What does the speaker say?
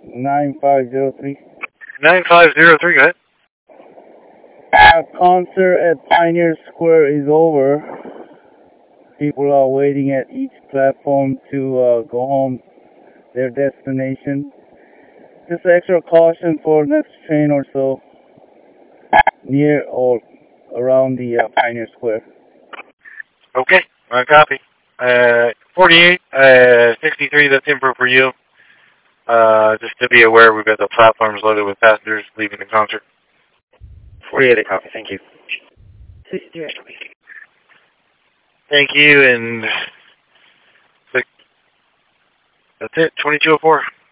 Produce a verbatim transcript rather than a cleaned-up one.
nine five zero three. nine five zero three, go ahead. Uh, concert at Pioneer Square is over. People are waiting at each platform to uh, go home, their destination. Just extra caution for next train or so, near or around the uh, Pioneer Square. Okay, I copy. Uh, forty-eight, uh, sixty-three, that's info for you. Uh, just to be aware, we've got the platforms loaded with passengers leaving the concert. forty-eight, I copy. Thank you. sixty-three, I copy. Thank you, and that's it, twenty-two oh four.